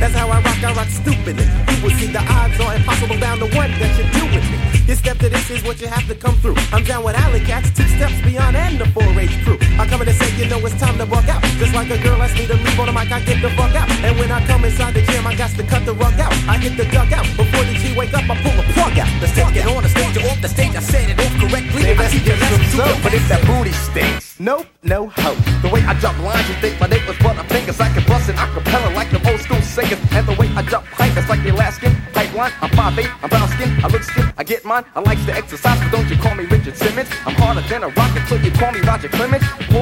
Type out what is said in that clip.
That's how I rock stupidly. You will see the odds are impossible down to one that you do with me. Your step to this is what you have to come through. I'm down with alley cats, 2 steps beyond and the 4-H crew. I come in and say, you know it's time to bug out. Just like a girl asks me to leave on the mic, I get the fuck out. And when I come inside the gym, I got to cut the rug out. I hit the dugout. Before the G wake up, I pull the plug out. The stage get on the stage, or off the stage, I said it off correctly. I see your message too, but if that booty stinks. Nope, no hope. The way I jump lines, you think my neighbors but I'm fingers. I can bust an acapella like them old school singers. And the way I jump height, it's like the Alaskan pipeline. I'm 5'8", I'm brown skin, I look skin, I get mine. I like to exercise, but don't you call me Richard Simmons. I'm harder than a rocket, so you call me Roger Clemens.